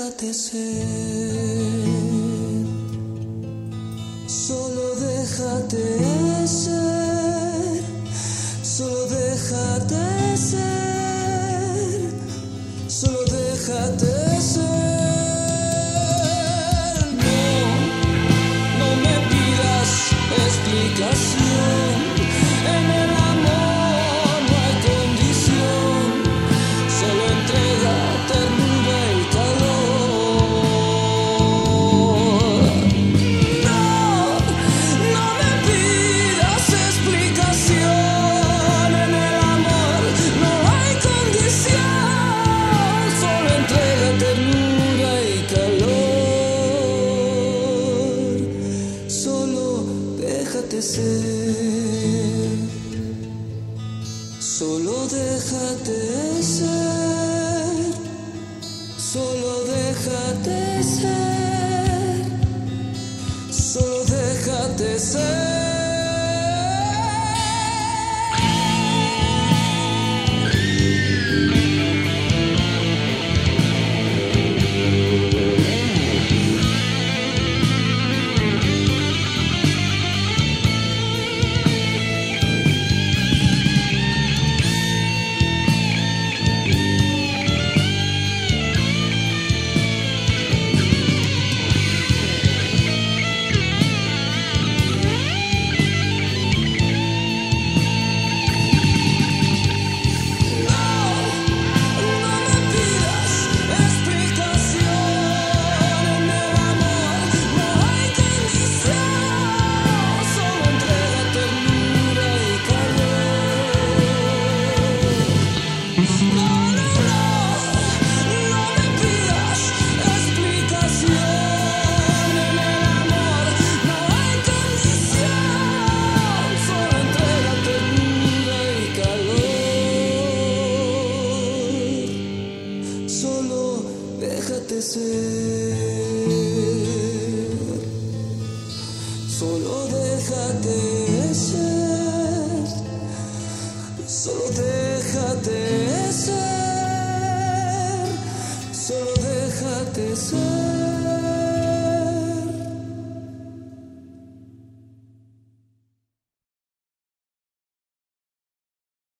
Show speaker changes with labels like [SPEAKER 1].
[SPEAKER 1] déjate ser, solo déjate ser, solo déjate ser, solo déjate ser. No me pidas explicación, en el amor no hay condición, solo entrega, ternura y calor. No me pidas explicación, en el amor no hay condición, solo entrega, ternura y calor. Solo déjate ser, solo déjate ser, solo déjate ser, solo déjate ser. Solo déjate ser, solo déjate ser, solo déjate ser, solo déjate ser.